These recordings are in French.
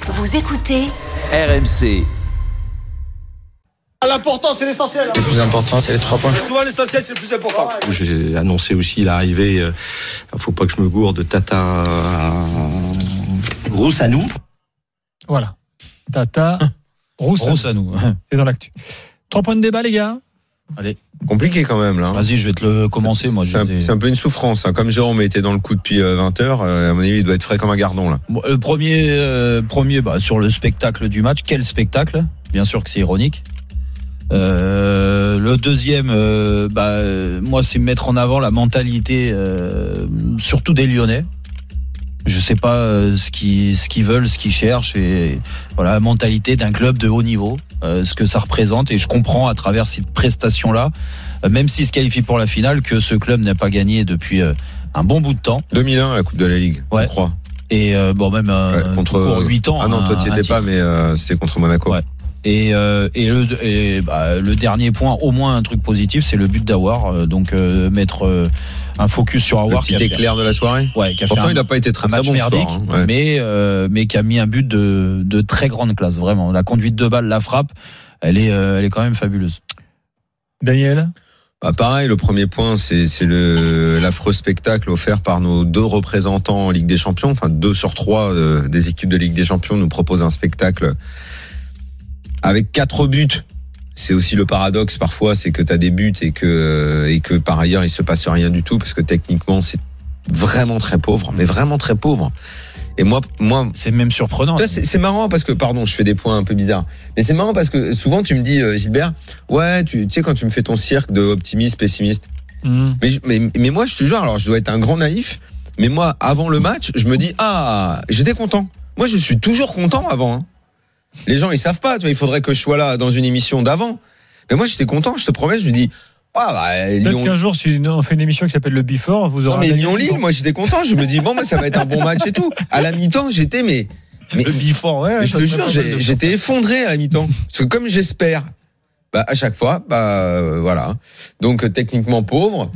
Vous écoutez RMC. L'important, c'est l'essentiel. Le plus important, c'est les 3 points. Souvent, l'essentiel, c'est le plus important. J'ai annoncé aussi l'arrivée, faut pas que je me gourde, de Tata Roussanou. Voilà. Tata Roussanou. C'est dans l'actu. 3 points de débat, les gars. Allez. Compliqué quand même là. Vas-y, je vais te le commencer. C'est un peu une souffrance. Comme Jérôme était dans le coup depuis 20h, à mon avis, il doit être frais comme un gardon là. Bon, le premier sur le spectacle du match. Quel spectacle ? Bien sûr que c'est ironique. Le deuxième, moi, c'est mettre en avant la mentalité, surtout des Lyonnais. Je sais pas ce qu'ils veulent, ce qu'ils cherchent, et voilà, la mentalité d'un club de haut niveau, ce que ça représente, et je comprends à travers cette prestation-là, même s'il se qualifie pour la finale, que ce club n'a pas gagné depuis un bon bout de temps. 2001, la Coupe de la Ligue, je crois. Et contre 8 ans. Ah non, toi tu étais pas, mais c'est contre Monaco. Ouais. Et le dernier point, au moins un truc positif, c'est le but d'Aouar. Donc mettre un focus sur Aouar. Le petit éclair de la soirée. Ouais, pourtant il n'a pas été très bon merdique, soir, hein. Ouais. mais qui a mis un but de très grande classe, vraiment. La conduite de balle, la frappe, elle est quand même fabuleuse. Daniel. Pareil, le premier point, c'est l'affreux spectacle offert par nos 2 représentants en Ligue des Champions. Enfin, 2 sur 3 des équipes de Ligue des Champions nous proposent un spectacle avec 4 buts. C'est aussi le paradoxe parfois, c'est que tu as des buts et que par ailleurs il se passe rien du tout, parce que techniquement c'est vraiment très pauvre, mais vraiment très pauvre. Et moi c'est même surprenant. C'est marrant parce que, pardon, je fais des points un peu bizarres, mais c'est marrant parce que souvent tu me dis, Gilbert, ouais, tu sais, quand tu me fais ton cirque de optimiste, pessimiste, mais moi je te jure, alors je dois être un grand naïf, mais moi avant le match je me dis, j'étais content. Moi je suis toujours content avant, hein. Les gens ils savent pas, tu vois, il faudrait que je sois là dans une émission d'avant. Mais moi j'étais content, je te promets, je me dis peut-être Lyon... qu'un jour, si on fait une émission qui s'appelle le Before, vous aurez. Non, mais Lyon-Lille, moi j'étais content, je me dis ça va être un bon match et tout. À la mi-temps, j'étais mais le Before, ouais. Je te jure, j'étais effondré à la mi-temps, parce que comme j'espère, à chaque fois, voilà. Donc techniquement pauvre.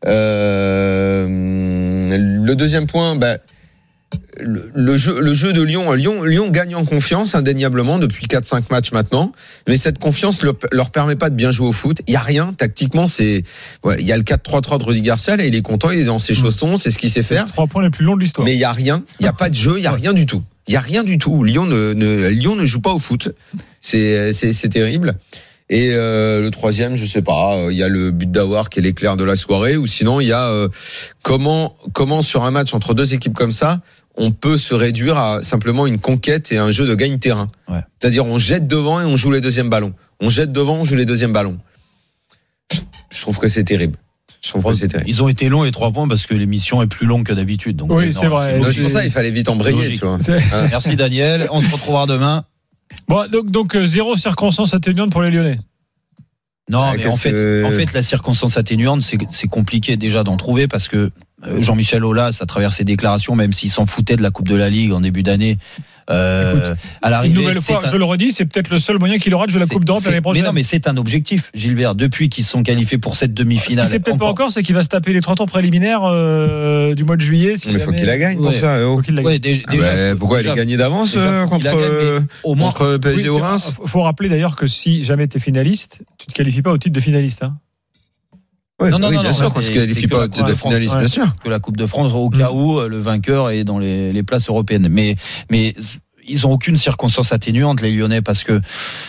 Le deuxième point, le jeu de Lyon gagne en confiance indéniablement depuis 4-5 matchs maintenant, mais cette confiance leur permet pas de bien jouer au foot. Il y a rien tactiquement, il y a le 4-3-3 de Rudy Garcia et il est content, il est dans ses chaussons, c'est ce qu'il sait faire. 3 points les plus longs de l'histoire. Mais il y a rien, il y a pas de jeu, il y a rien du tout. Il y a rien du tout. Lyon ne joue pas au foot. C'est terrible. Et le troisième, je sais pas, il y a le but d'Aouar qui est l'éclair de la soirée, ou sinon il y a comment sur un match entre 2 équipes comme ça, on peut se réduire à simplement une conquête et un jeu de gagne-terrain. Ouais. C'est-à-dire on jette devant et on joue les deuxièmes ballons. On jette devant, on joue les deuxièmes ballons. Je trouve que c'est terrible. Ils ont été longs les 3 points parce que l'émission est plus longue que d'habitude. Donc oui, c'est vrai. C'est pour ça il fallait vite embrayer. Tu vois. Merci Daniel, on se retrouvera demain. Bon, donc 0 circonstance atténuante pour les Lyonnais. Non, mais en fait, la circonstance atténuante, c'est compliqué déjà d'en trouver, parce que Jean-Michel Aulas, à travers ses déclarations, même s'il s'en foutait de la Coupe de la Ligue en début d'année, à l'arrivée, une nouvelle fois, je le redis, c'est peut-être le seul moyen qu'il aura de jouer la Coupe d'Europe l'année prochaine. Mais non, mais c'est un objectif, Gilbert. Depuis qu'ils se sont qualifiés pour cette demi-finale. Ce qui c'est peut-être pas encore, c'est qu'il va se taper les 30 ans préliminaires du mois de juillet. Il faut qu'il la gagne pour ça. Pourquoi il a gagné d'avance contre PSG au Reims? Faut rappeler d'ailleurs que si jamais tu es finaliste, tu te qualifies pas au titre de finaliste, hein. Ouais, non, bien sûr, parce qu'il ne qualifie pas au titre de finaliste, bien sûr. Que la Coupe de France, au cas où le vainqueur est dans les places européennes. Mais ils ont aucune circonstance atténuante, les Lyonnais, parce que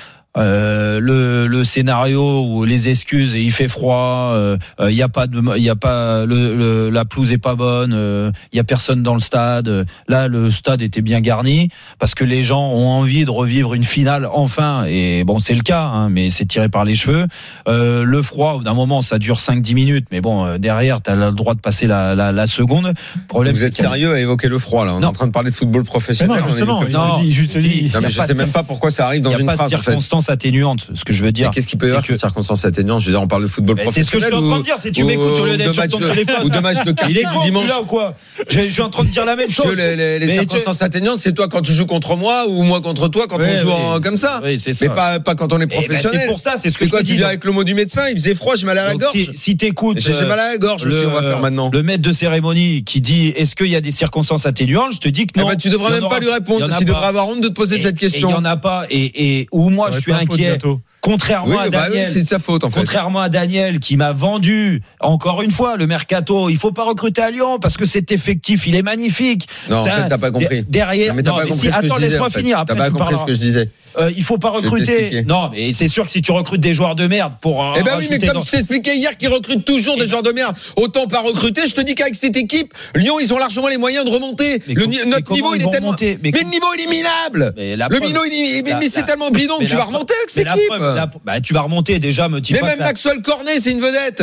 le scénario ou les excuses, et il fait froid, il y a pas la pelouse est pas bonne, il y a personne dans le stade. Là, le stade était bien garni parce que les gens ont envie de revivre une finale enfin, et bon, c'est le cas, hein, mais c'est tiré par les cheveux. Le froid, d'un moment, ça dure 5-10 minutes, mais bon, derrière, t'as le droit de passer la seconde. Problème, vous êtes sérieux à évoquer le froid là? On est en train de parler de football professionnel. Non, justement, mais je sais même pas pourquoi ça arrive dans une phrase. circonstance atténuante. Ce que je veux dire. Mais qu'est-ce qu'il peut y avoir comme circonstance atténuante? Je veux dire, on parle de football professionnel. C'est ce que je suis en train de dire. Si tu m'écoutes au lieu d'être sur ton téléphone. Ou de matchs de quartier du dimanche. Là ou quoi? Je suis en train de dire la même chose. Les circonstances atténuantes, c'est toi quand tu joues contre moi ou moi contre toi quand on joue comme ça. Oui, c'est ça. Mais pas quand on est professionnel. C'est pour ça, c'est ce que je quoi, te dis. Tu viens avec le mot du médecin, il faisait froid, j'ai mal à la gorge. Si t'écoutes. J'ai mal à la gorge aussi, on va faire maintenant. Le maître de cérémonie qui dit est-ce qu'il y a des circonstances atténuantes, je te dis que non. Tu devrais même pas lui répondre. Il devrait avoir honte de te poser cette question. Il y en a pas. Et où moi je suis inquiet. Contrairement à Daniel, c'est de sa faute en fait. Contrairement à Daniel qui m'a vendu encore une fois le mercato, il faut pas recruter à Lyon parce que cet effectif il est magnifique. Non, en fait t'as pas compris. Derrière, mais t'as pas compris ce que je disais. Attends, laisse-moi finir. T'as pas compris ce que je disais. Il faut pas recruter. Non, mais c'est sûr que si tu recrutes des joueurs de merde pour. Eh ben oui, mais comme je t'expliquais hier qu'ils recrutent toujours des joueurs de merde, autant pas recruter. Je te dis qu'avec cette équipe, Lyon ils ont largement les moyens de remonter. Notre niveau il est tellement. Mais le niveau il est minable. Le niveau mais c'est tellement bidon que tu vas remonter avec cette équipe. Tu vas remonter déjà, me dis pas. Mais même Maxwell Cornet, c'est une vedette.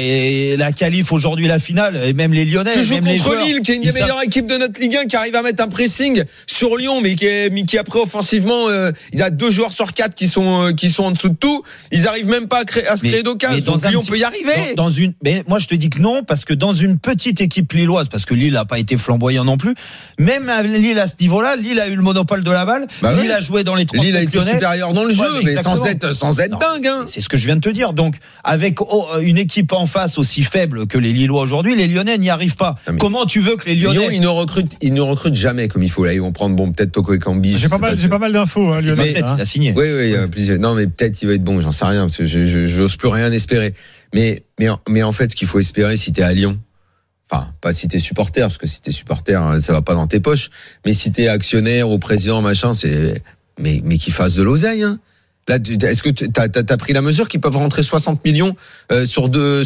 Et la qualif aujourd'hui, la finale, et même les Lyonnais. Tu joues contre Lille, qui est une des meilleures équipes de notre Ligue 1, qui arrive à mettre un pressing sur Lyon, mais qui après offensivement, il y a 2 joueurs sur 4 qui sont en dessous de tout. Ils arrivent même pas à se créer d'occasion. Donc Lyon peut y arriver. Mais moi je te dis que non, parce que dans une petite équipe lilloise, parce que Lille n'a pas été flamboyant non plus. Même à Lille à ce niveau-là, Lille a eu le monopole de la balle. Lille a joué dans les 30 Lille a été supérieur dans le jeu, mais sans être dingue. Hein. C'est ce que je viens de te dire. Donc, avec une équipe en face aussi faible que les Lillois aujourd'hui, les Lyonnais n'y arrivent pas. Comment tu veux que les Lyonnais... Lyon, ils ne recrutent jamais comme il faut. Là, ils vont prendre peut-être Toko Ekambi. J'ai pas mal d'infos. Lyonnais, il a signé. Oui. Non, mais peut-être il va être bon. J'en sais rien parce que j'ose plus rien espérer. Mais en fait, ce qu'il faut espérer, si t'es à Lyon, enfin, pas si t'es supporter, parce que si t'es supporter, ça va pas dans tes poches. Mais si t'es actionnaire ou président, machin, mais qu'il fasse de l'oseille, hein. Là, est-ce que t'as pris la mesure qu'ils peuvent rentrer 60 millions sur deux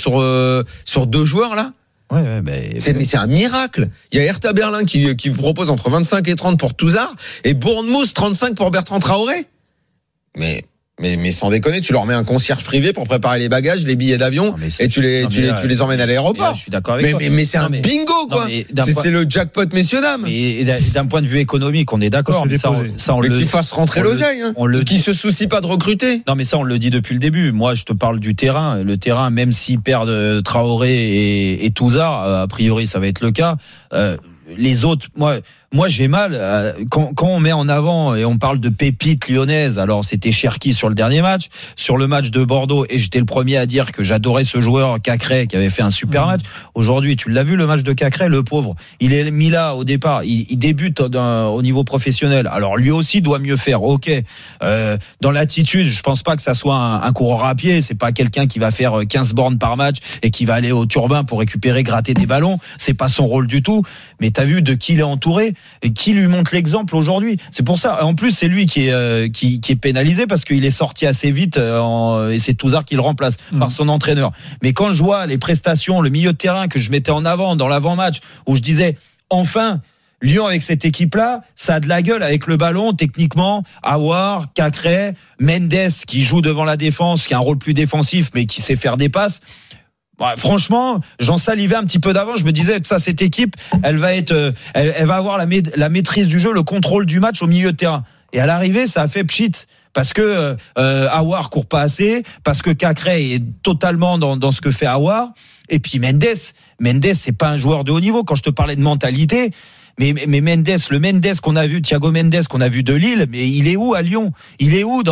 joueurs là? Mais c'est un miracle. Il y a Hertha Berlin qui propose entre 25 et 30 pour Touzard et Bournemouth 35 pour Bertrand Traoré. Mais sans déconner, tu leur mets un concierge privé pour préparer les bagages, les billets d'avion, et tu les emmènes à l'aéroport. Je suis d'accord avec toi. Mais c'est un bingo, quoi. C'est le jackpot, messieurs, dames. Et d'un point de vue économique, on est d'accord. Mais qu'il fasse rentrer l'oseille, qu'il se soucie pas de recruter. Non, mais ça, on le dit depuis le début. Moi, je te parle du terrain. Le terrain, même s'ils perdent Traoré et Touzard, a priori, ça va être le cas. Les autres, moi j'ai mal quand on met en avant et on parle de pépites lyonnaises. Alors c'était Cherki sur le dernier match, sur le match de Bordeaux, et j'étais le premier à dire que j'adorais ce joueur Cacré qui avait fait un super match. Aujourd'hui, tu l'as vu le match de Cacré, le pauvre, il est mis là au départ, il débute au niveau professionnel. Alors lui aussi doit mieux faire. Ok, dans l'attitude, je pense pas que ça soit un coureur à pied. C'est pas quelqu'un qui va faire 15 bornes par match et qui va aller au turbin pour récupérer, gratter des ballons. C'est pas son rôle du tout. Mais t'as vu de qui il est entouré et qui lui montre l'exemple aujourd'hui. C'est pour ça. En plus, c'est lui qui est pénalisé parce qu'il est sorti assez vite et c'est Touzard qui le remplace par son entraîneur. Mais quand je vois les prestations, le milieu de terrain que je mettais en avant dans l'avant-match, où je disais enfin, Lyon avec cette équipe-là, ça a de la gueule avec le ballon, techniquement. Aouar, Cacré, Mendes qui joue devant la défense, qui a un rôle plus défensif mais qui sait faire des passes. Franchement, j'en salivais un petit peu d'avant. Je me disais que cette équipe, elle va avoir la maîtrise du jeu, le contrôle du match au milieu de terrain. Et à l'arrivée, ça a fait pchit. Parce que Aouar court pas assez, parce que Cacré est totalement dans ce que fait Aouar. Et puis Mendes, c'est pas un joueur de haut niveau. Quand je te parlais de mentalité, mais le Mendes qu'on a vu, Thiago Mendes qu'on a vu de Lille, mais il est où à Lyon? Il est où dans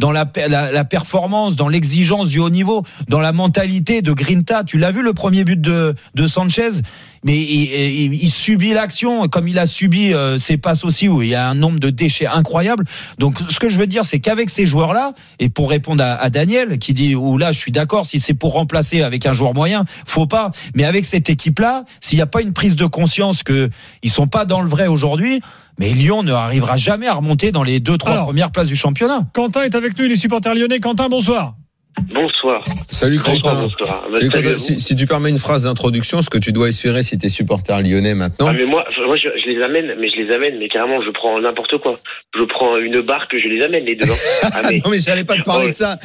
la performance, dans l'exigence du haut niveau, dans la mentalité de Grinta? Tu l'as vu le premier but de Sanchez? Mais il subit l'action comme il a subi ses passes aussi, où il y a un nombre de déchets incroyable. Donc ce que je veux dire, c'est qu'avec ces joueurs-là, et pour répondre à Daniel qui dit là je suis d'accord, si c'est pour remplacer avec un joueur moyen, faut pas. Mais avec cette équipe-là, s'il n'y a pas une prise de conscience que ils sont pas dans le vrai aujourd'hui, mais Lyon ne arrivera jamais à remonter dans les 2-3 premières places du championnat. Quentin est avec nous, il est supporter lyonnais. Quentin, bonsoir. Bonsoir. Salut Quentin. Si tu permets une phrase d'introduction, ce que tu dois espérer si t'es supporter lyonnais maintenant. Mais moi je les amène, mais carrément je prends n'importe quoi. Je prends une barque, je les amène les deux. Non mais j'allais pas te parler de ça.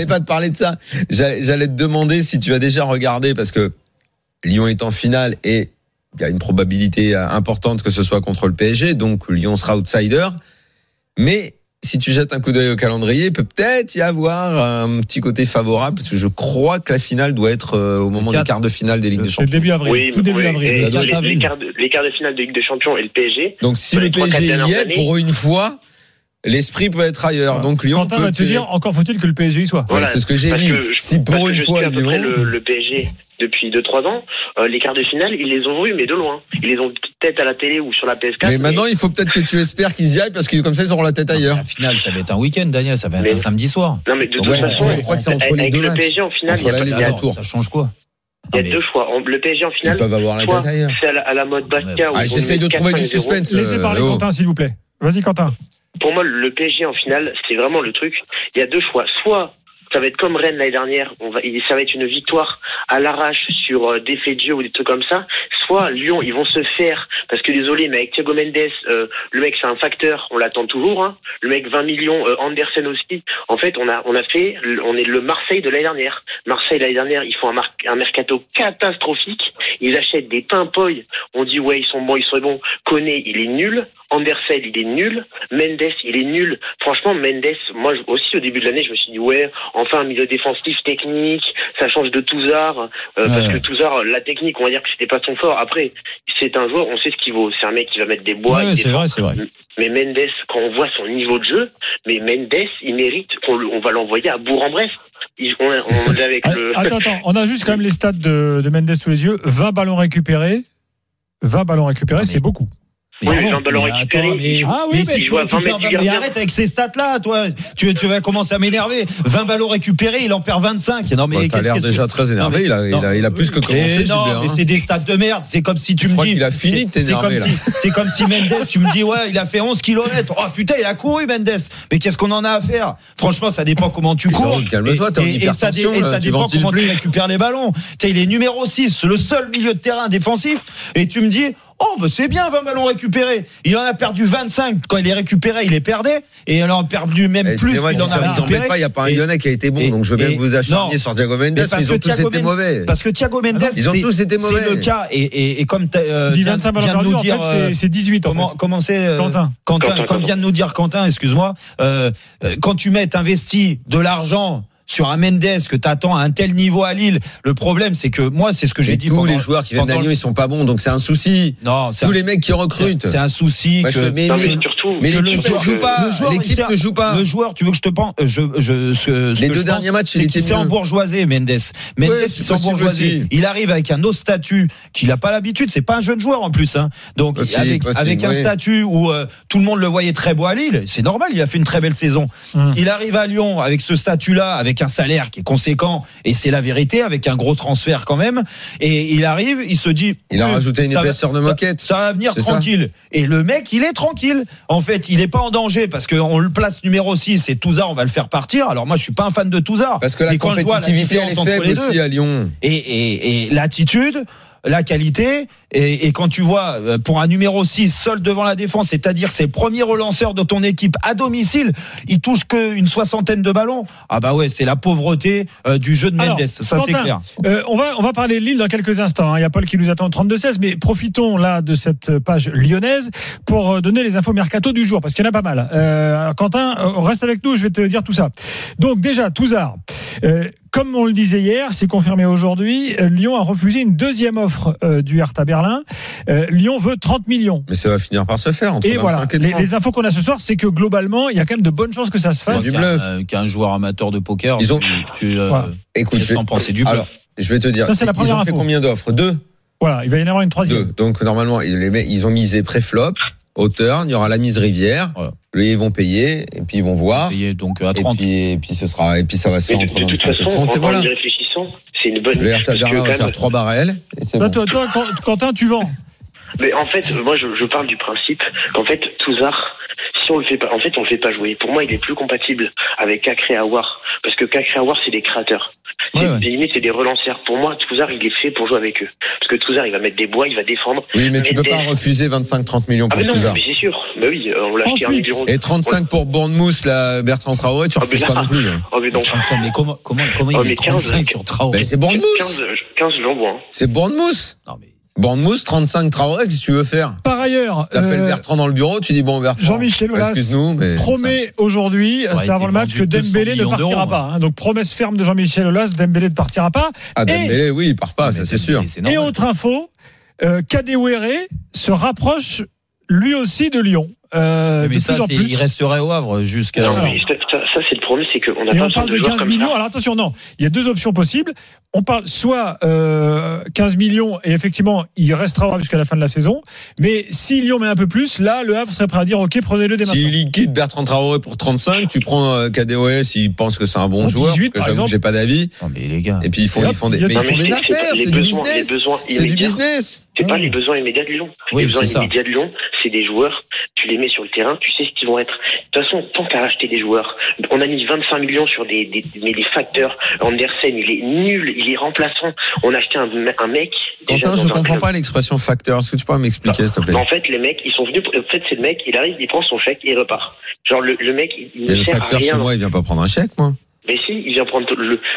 J'allais te demander si tu as déjà regardé, parce que Lyon est en finale et il y a une probabilité importante que ce soit contre le PSG, donc Lyon sera outsider. Mais si tu jettes un coup d'œil au calendrier, il peut peut-être y avoir un petit côté favorable, parce que je crois que la finale doit être au moment des quarts de finale des Ligues des Champions. Début avril. Oui, Tout début avril. Les quarts de finale de Ligue des Champions et le PSG. Donc si le PSG y est, pour une fois, l'esprit peut être ailleurs. Voilà. Donc Lyon Quentin peut va te dire, encore faut-il que le PSG y soit. Voilà. C'est ce que j'ai dit. Si pour une fois à peu près Lyon, le PSG depuis 2-3 ans, les quarts de finale, ils les ont vus, mais de loin. Ils les ont peut-être à la télé ou sur la PS4. mais maintenant il faut peut-être que tu espères qu'ils y aillent, parce que comme ça ils auront la tête ailleurs. La finale, ça va être un week-end, Daniel. Ça va être un samedi soir. Non, mais de toute Ouais, façon, je crois que c'est entre les avec deux le matchs. PSG en finale, il y a Entre pas l'aller de et le retour. retour. Ça change quoi? Il y a deux choix. Le PSG en Ils finale, peuvent avoir la soit tête ailleurs. c'est à la mode Bastia. Ah, j'essaye de trouver du suspense. Laissez parler Quentin, s'il vous plaît. Vas-y, Quentin. Pour moi, le PSG en finale, c'est vraiment le truc. Il y a deux choix. Soit ça va être comme Rennes l'année dernière, ça va être une victoire à l'arrache sur des faits de jeu ou des trucs comme ça. Soit Lyon, ils vont se faire, parce que désolé, mais avec Thiago Mendes, le mec c'est un facteur, on l'attend toujours. Hein. Le mec 20 millions, Andersen aussi. En fait, on est le Marseille de l'année dernière. Marseille l'année dernière, ils font un mercato catastrophique. Ils achètent des Pimpoy. On dit ouais, ils sont bons. Koné, il est nul. Andersen, il est nul. Mendes, il est nul. Franchement, Mendes, moi aussi au début de l'année, je me suis dit ouais, enfin un milieu défensif technique, ça change de Touzard, parce que Touzard, la technique, on va dire que c'était pas son fort. Après, c'est un joueur, on sait ce qu'il vaut. C'est un mec qui va mettre des bois. Ouais, c'est vrai. Mais Mendes, quand on voit son niveau de jeu, mais Mendes, il mérite on va l'envoyer à Bourg-en-Bresse. Attends, on a juste quand même les stats de Mendes sous les yeux. 20 ballons récupérés, c'est beaucoup. Oui, mais un ballon récupéré. Mais arrête avec ces stats-là, toi. Tu vas commencer à m'énerver. 20 ballons récupérés, il en perd 25. Non, mais t'as l'air déjà très énervé. Il a plus que commencé. Non, mais c'est des stats de merde. C'est comme si tu me dis. Il a fini de t'énerver, là. C'est comme si Mendes, tu me dis, ouais, il a fait 11 km. Oh putain, il a couru, Mendes. Mais qu'est-ce qu'on en a à faire? Franchement, ça dépend comment tu cours. Calme-toi, t'es en hypertension. Et ça dépend comment tu récupères les ballons. Il est numéro 6, le seul milieu de terrain défensif. Et tu me dis, oh, bah c'est bien, 20 ballons récupérés. Il en a perdu 25. Quand il est récupéré, il est perdé. Et il en a perdu même plus qu'il en a récupéré. Il n'y a pas un Lyonnais qui a été bon. Donc je veux bien que vous acharniez sur Thiago Mendes, mais ils ont tous été mauvais. Parce que Thiago Mendes, ils ont tous été mauvais. C'est le cas. Et comme vient de nous dire, c'est 18 en fait. Comment c'est Quentin, comme vient de nous dire Quentin, excuse-moi, quand tu investis de l'argent sur un Mendes que t'attends à un tel niveau à Lille, le problème c'est que moi c'est ce que j'ai dit. Tous les joueurs qui viennent à Lyon ils sont pas bons, donc c'est un souci. Non, tous les mecs qui recrutent, c'est un souci que. Mais l'équipe ne joue pas. L'équipe ne joue pas. Le joueur, tu veux que je te pense les deux derniers matchs, il s'est embourgeoisé, Mendes. Mendes, il s'est embourgeoisé. Il arrive avec un autre statut qu'il a pas l'habitude. C'est pas un jeune joueur en plus, hein. Donc avec un statut où tout le monde le voyait très beau à Lille, c'est normal. Il a fait une très belle saison. Il arrive à Lyon avec ce statut-là, avec un salaire qui est conséquent, et c'est la vérité, avec un gros transfert quand même, et il arrive, il se dit il a rajouté une épaisseur de moquette, ça va venir tranquille, et le mec il est tranquille, en fait il est pas en danger, parce qu'on le place numéro 6 et Touzard on va le faire partir. Alors moi je suis pas un fan de Touzard, parce que la compétitivité elle est faible aussi à Lyon, et l'attitude, la qualité, et quand tu vois pour un numéro 6 seul devant la défense, c'est-à-dire c'est le premier relanceur de ton équipe à domicile, il touche qu'une 60aine de ballons. Ah bah ouais, c'est la pauvreté du jeu de Mendes. Alors, ça Quentin, c'est clair. On va parler de Lille dans quelques instants. Il y a Paul qui nous attend au 32-16, mais profitons là de cette page lyonnaise pour donner les infos mercato du jour, parce qu'il y en a pas mal. Quentin, reste avec nous, je vais te dire tout ça. Donc déjà, Touzard. Comme on le disait hier, c'est confirmé aujourd'hui, Lyon a refusé une deuxième offre du Hertha Berlin. Lyon veut 30 millions. Mais ça va finir par se faire entre 25 voilà, et 30. Les infos qu'on a ce soir, c'est que globalement, il y a quand même de bonnes chances que ça se fasse. Du bluff. Qu'un joueur amateur de poker, écoute, c'est du bluff. Alors, je vais te dire, ça, ils ont fait combien d'offres? 2. Voilà, il va y en avoir une 3e. 2. Donc normalement, ils ont misé pré-flop, hauteur, il y aura la mise Rivière. Voilà. Ils vont payer et puis ils vont voir. Payer donc à 30. Et puis ça va se faire entre 25 et 30 et voilà. C'est une bonne. Le Hertha Berlin va faire 3 barrels. Et c'est bon. Toi, Quentin, tu vends. Mais en fait, moi, je parle du principe qu'en fait, Touzard, si on le fait pas, en fait, on le fait pas jouer. Pour moi, il est plus compatible avec Cacré Aouar, parce que Cacré Aouar, c'est des créateurs. Limite, c'est des relanceurs. Pour moi, Touzard, il est fait pour jouer avec eux. Parce que Touzard, il va mettre des bois, il va défendre. Oui, mais tu peux pas refuser 25-30 millions pour Touzard. Mais c'est sûr. Bah oui, on l'a acheté 1 million. Et 35 pour Bournemouth, là, Bertrand Traoré, tu refuses pas non plus. Oh, mais non. 35, mais comment il met 35 sur Traoré? Ben, c'est Bournemouth. 15 j'en vois. C'est Bournemouth. Non, mais Bournemouth, 35 Traoré, qu'est-ce que tu veux faire? Par ailleurs, T'appelles Bertrand dans le bureau, tu dis bon Bertrand, Jean-Michel Aulas excuse-nous, mais promet aujourd'hui, c'était avant le match, que Dembélé ne partira pas. Donc promesse ferme de Jean-Michel Aulas, Dembélé ne partira pas. Ah, Dembélé, oui, il part pas, ça c'est sûr. Et autre info, Kadewere se rapproche lui aussi de Lyon. Mais ça, il resterait au Havre jusqu'à. Non, mais ça c'est le problème, c'est qu'on a et pas on parle de 15 millions. Alors attention, non, il y a deux options possibles. On parle soit 15 millions et effectivement il restera au Havre jusqu'à la fin de la saison. Mais si Lyon met un peu plus, là le Havre serait prêt à dire ok, prenez-le dès maintenant. S'il liquide Bertrand Traoré pour 35, tu prends Kadewere s'il pense que c'est un bon joueur. 18, parce que j'avoue que j'ai pas d'avis. Non mais les gars. Et puis ils font des affaires, c'est du business. C'est du business. C'est pas les besoins immédiats de Lyon. Oui, les besoins c'est ça. immédiats de Lyon, c'est des joueurs. Tu les mets sur le terrain, tu sais ce qu'ils vont être. De toute façon, tant qu'à racheter des joueurs, on a mis 25 millions sur des facteurs. Andersen, il est nul, il est remplaçant. On a acheté un mec. Quentin, je comprends pas l'expression facteur. Est-ce que tu peux m'expliquer, s'il te plaît? En fait, les mecs, ils sont venus. En fait, c'est le mec, il arrive, il prend son chèque et il repart. Genre le mec, il ne sert à rien. Le facteur chez moi, il vient pas prendre un chèque, moi. Mais si, il vient prendre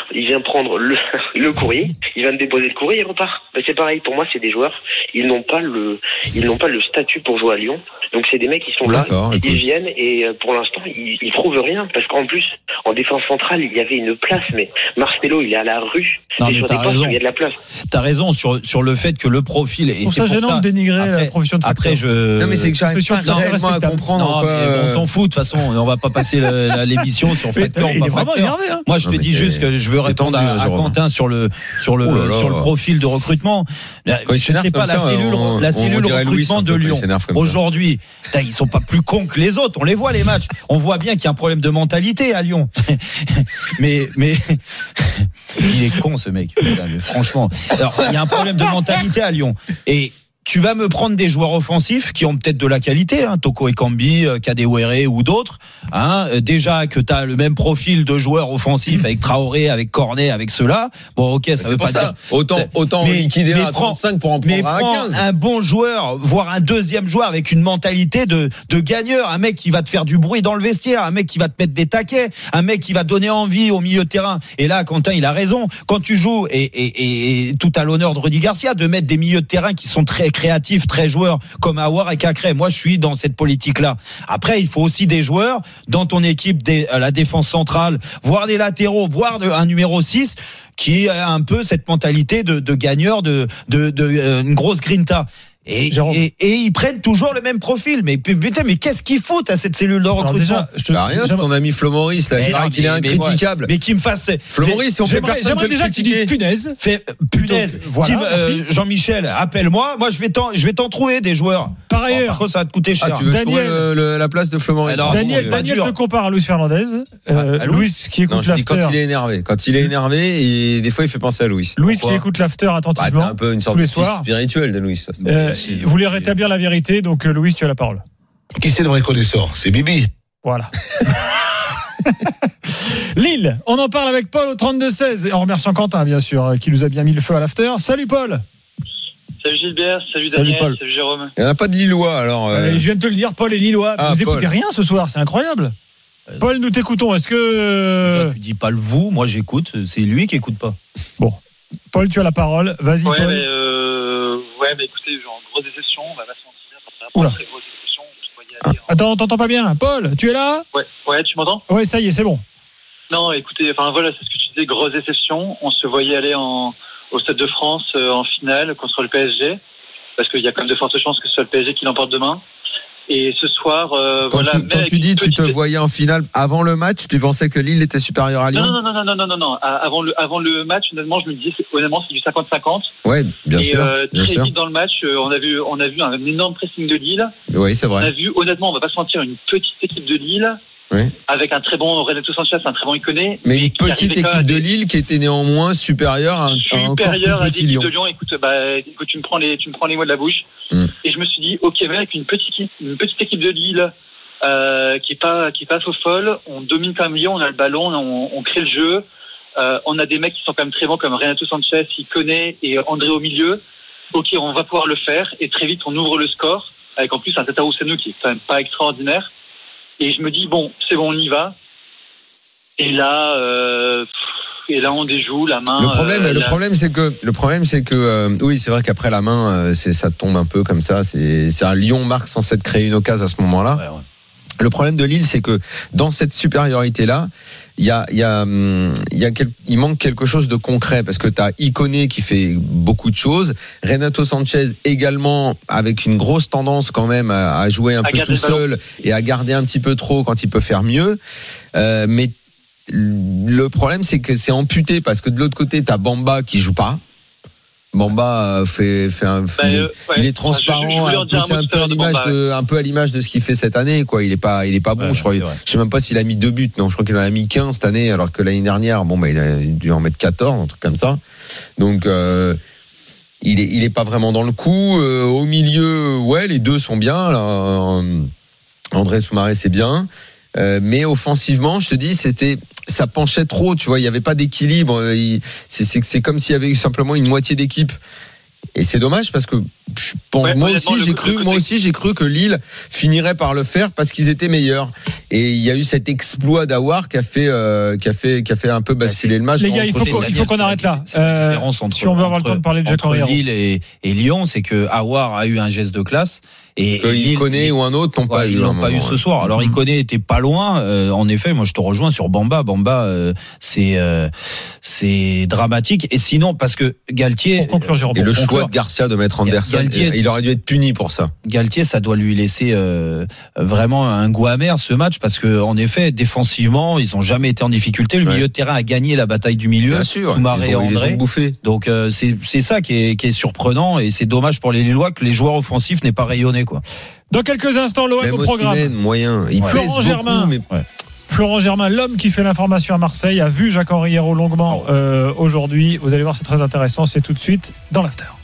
le courrier, il vient de déposer le courrier et il repart. Mais c'est pareil, pour moi, c'est des joueurs, ils n'ont pas le statut pour jouer à Lyon. Donc c'est des mecs qui sont là, ils viennent et pour l'instant, ils prouvent rien parce qu'en plus, en défense centrale, il y avait une place, mais Marcelo, il est à la rue. Non, et mais sur des postes où il y a de la place. T'as raison sur le fait que le profil et c'est pour ça de dénigrer la profession de facteur. Non mais c'est que j'arrive pas réellement à comprendre. Non, mais on s'en fout de toute façon, on va pas passer l'émission sur facteur ou pas facteur. Moi, je te dis juste que je veux répondre à Quentin sur le profil de recrutement. Je sais pas la cellule recrutement de Lyon. Aujourd'hui, ils sont pas plus cons que les autres. On les voit les matchs. On voit bien qu'il y a un problème de mentalité à Lyon. mais il est con ce mec. Mais franchement, alors il y a un problème de mentalité à Lyon. Et tu vas me prendre des joueurs offensifs qui ont peut-être de la qualité, Toko Ekambi, Kadewere ou d'autres. Déjà que tu as le même profil de joueurs offensifs avec Traoré, avec Cornet, avec ceux-là. Bon, ok, ça veut pas dire. Autant liquider un 35 pour en prendre un 15. Un bon joueur, voire un deuxième joueur avec une mentalité de gagneur. Un mec qui va te faire du bruit dans le vestiaire, un mec qui va te mettre des taquets, un mec qui va donner envie au milieu de terrain. Et là, Quentin, il a raison. Quand tu joues, et tout à l'honneur de Rudy Garcia, de mettre des milieux de terrain qui sont très créatifs, très joueurs comme Aouar et Cacré. Moi, je suis dans cette politique-là. Après, il faut aussi des joueurs dans ton équipe, la défense centrale, voire des latéraux, voire un numéro 6 qui a un peu cette mentalité de gagneur, une grosse grinta. Et ils prennent toujours le même profil. Mais putain, mais qu'est-ce qu'ils foutent à cette cellule de recrutement? Rien, c'est ton ami Flo Maurice, là. J'ai qu'il est incritiquable. Mais qui me fasse. Flo Maurice, on peut personne j'aimerais déjà que tu dises punaise. Punaise. Jean-Michel, appelle-moi. Moi, je vais t'en trouver des joueurs. Par ailleurs. Par contre, ça va te coûter cher. Ah, tu veux jouer la place de Flo Maurice? Daniel te compare à Luis Fernandez. Luis qui écoute l'after. Quand il est énervé. Quand il est énervé, des fois, il fait penser à Luis. Luis qui écoute l'after attentivement. T'as un peu une sorte de fils spirituel de Luis. Vous voulez rétablir la vérité, donc Louis, tu as la parole. Qui c'est le vrai connaisseur? C'est Bibi. Voilà. Lille, on en parle avec Paul au 32-16, en remerciant Quentin, bien sûr, qui nous a bien mis le feu à l'after. Salut Paul. Salut Gilbert, salut Daniel, Paul. salut Jérôme. Il n'y en a pas de Lillois, alors. Je viens de te le dire, Paul est Lillois. Vous n'écoutez rien ce soir, c'est incroyable. Paul, nous t'écoutons. Est-ce que. Tu dis pas le vous, moi j'écoute, c'est lui qui écoute pas. Bon. Paul, tu as la parole. Vas-y, Paul. Mais écoutez, grosse déception, on va pas se mentir. Oula. Très grosse déception. Attends, on t'entend pas bien. Paul, tu es là? Ouais, tu m'entends? Ouais, ça y est, c'est bon. Non, écoutez, c'est ce que tu disais, grosse déception. On se voyait aller au Stade de France en finale contre le PSG, parce qu'il y a quand même de fortes chances que ce soit le PSG qui l'emporte demain. Et ce soir, quand tu dis tu te voyais en finale avant le match, tu pensais que Lille était supérieure à Lyon? Non. Avant le match, honnêtement, je me disais, c'est du 50-50. Ouais, bien sûr. Très vite dans le match, on a vu un énorme pressing de Lille. Oui, c'est vrai. On a vu, honnêtement, on va pas se mentir, une petite équipe de Lille. Oui. Avec un très bon Renato Sanchez, un très bon Iconé. Mais une petite équipe de Lille qui était néanmoins supérieure à l'équipe de Lyon. Écoute, tu me prends les mots de la bouche. Et je me suis dit, ok, mais avec une petite équipe de Lille qui est pas faux folle, on domine quand même Lyon, on a le ballon, on crée le jeu. On a des mecs qui sont quand même très bons comme Renato Sanchez, Iconé et André au milieu. Ok, on va pouvoir le faire. Et très vite, on ouvre le score avec en plus un Tata Oussano qui est quand même pas extraordinaire. Et je me dis, bon, c'est bon, on y va. Et là, Et là, on déjoue la main. Le problème, c'est que, oui, c'est vrai qu'après la main, ça tombe un peu comme ça. C'est un Lyon marque sans s'être créé une occasion à ce moment-là. Ouais. Le problème de Lille, c'est que dans cette supériorité-là, il manque quelque chose de concret parce que t'as Ikoné qui fait beaucoup de choses, Renato Sanchez également avec une grosse tendance quand même à jouer un peu tout seul et à garder un petit peu trop quand il peut faire mieux. Mais le problème, c'est que c'est amputé parce que de l'autre côté, t'as Bamba qui joue pas. Bamba il est transparent, c'est un peu à l'image de ce qu'il fait cette année, quoi. Il est pas bon, je crois. Je sais même pas s'il a mis 2 buts. Non, je crois qu'il en a mis 15 cette année, alors que l'année dernière, il a dû en mettre 14, un truc comme ça. Donc, il est pas vraiment dans le coup. Au milieu, les deux sont bien, là. André Soumaré, c'est bien. Mais offensivement, je te dis, ça penchait trop, tu vois, il y avait pas d'équilibre, c'est comme s'il y avait simplement une moitié d'équipe. Et c'est dommage parce que moi aussi j'ai cru que Lille finirait par le faire parce qu'ils étaient meilleurs. Et il y a eu cet exploit d'Aouar qui a fait un peu basculer le match. Les gars, il faut qu'on arrête là. Si on veut avoir le temps de parler de Jacques Henriero. Lille et Lyon, c'est que Aouar a eu un geste de classe et Ikoné ou un autre n'ont pas eu ce soir. Alors Ikoné était pas loin. En effet, moi je te rejoins sur Bamba. C'est dramatique. Et sinon parce que Galtier. Pour conclure, Jérôme. Et le choix de Garcia de mettre Anderson, il aurait dû être puni pour ça. Galtier, ça doit lui laisser vraiment un goût amer ce match parce que en effet, défensivement, ils ont jamais été en difficulté. Le milieu de terrain a gagné la bataille du milieu. Bien sûr. Soumaré et André. Ils les ont bouffés. Donc c'est ça qui est surprenant et c'est dommage pour les Lillois que les joueurs offensifs n'aient pas rayonné, quoi. Dans quelques instants, l'OM au programme. Moyen. Florent Germain, l'homme qui fait l'information à Marseille, a vu Jacques Henriero longuement aujourd'hui. Vous allez voir, c'est très intéressant. C'est tout de suite dans l'after.